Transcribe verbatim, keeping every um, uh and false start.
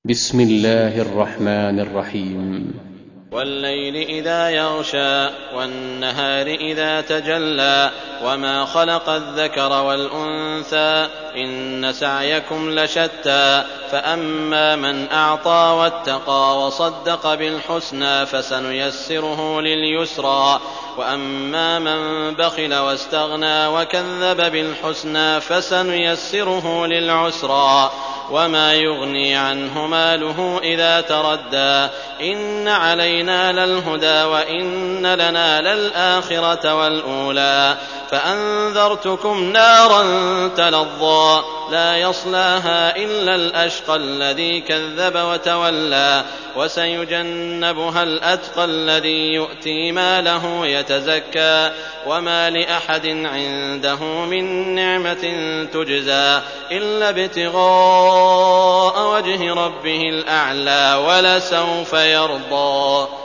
بسم الله الرحمن الرحيم. والليل إذا يغشى والنهار إذا تجلى وما خلق الذكر والأنثى إن سعيكم لشتى فأما من أعطى واتقى وصدق بالحسنى فسنيسره لليسرى وأما من بخل واستغنى وكذب بالحسنى فسنيسره للعسرى وما يغني عنه ماله إذا تردى إن علينا للهدى وإن لنا للآخرة والأولى فأنذرتكم نارا تلظى لا يصلاها إلا الأشقى الذي كذب وتولى وسيجنبها الأتقى الذي يؤتي ماله يتزكى وما لأحد عنده من نعمة تجزى إلا ابتغاء وجه ربه الأعلى ولسوف يرضى.